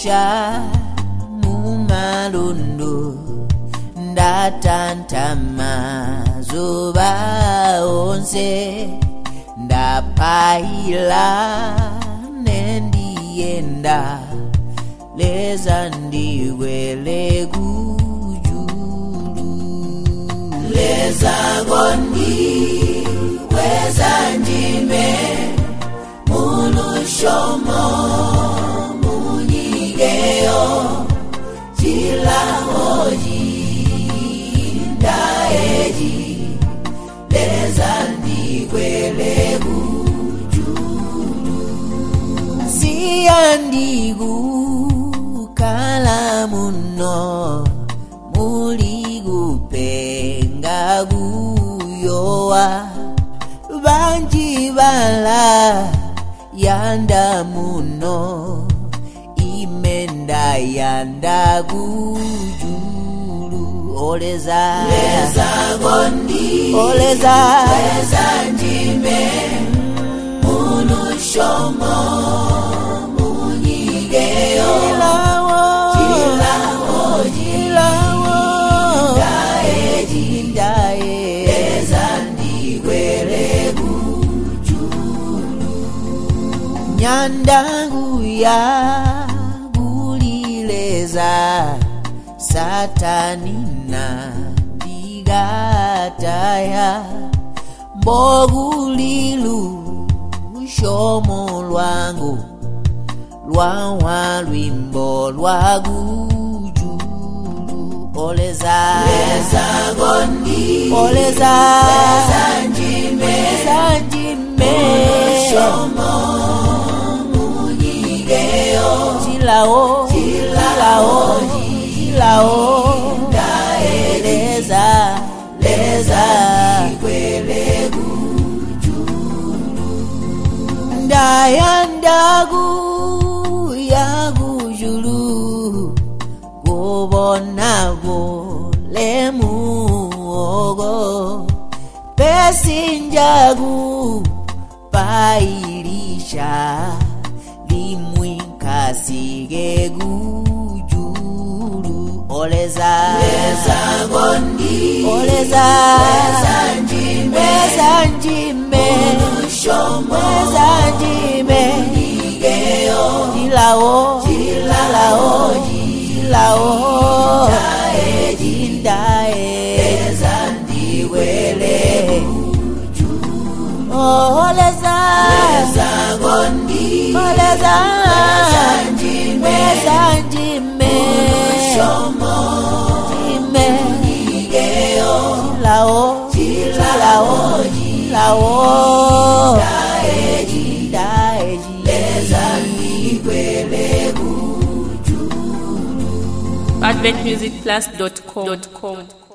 Lisha mumalundu ndatantama zuba onse ndapaila nendienda leza ndiwele kujulu leza gondi weza njime mulushomo munyigeyo chila hoji ndaeji leza ndiwele kujulu siyandigu kalamuno muligupenga guyowa banjibala yanda muno imenda yanda gujulu oleza leza gondi oleza leza njime mulushomo munyigeyo jilawo ndae leza ndiwele kujulu nyandangu ya bulileza satanina digataya mbogulilu shomo lwangu lwawa lwimbo lwagujulu oleza leza gondi oleza leza njime shomo munyigeyo chilao ndaeleza leza ikwele kujulu ndayandagu yagujulu gobonabo lemuogo pesinjagu pailisha limwinkasige gujulu oleza leza gondi oleza leza njime mulushomo njime munyigeyo jilawo ndae leza ndiwele kujulu oleza leza gondi oleza njime mulushomo munyigeyo jilawo ndaeji leza ndiwele kujulu adventmusicplus.com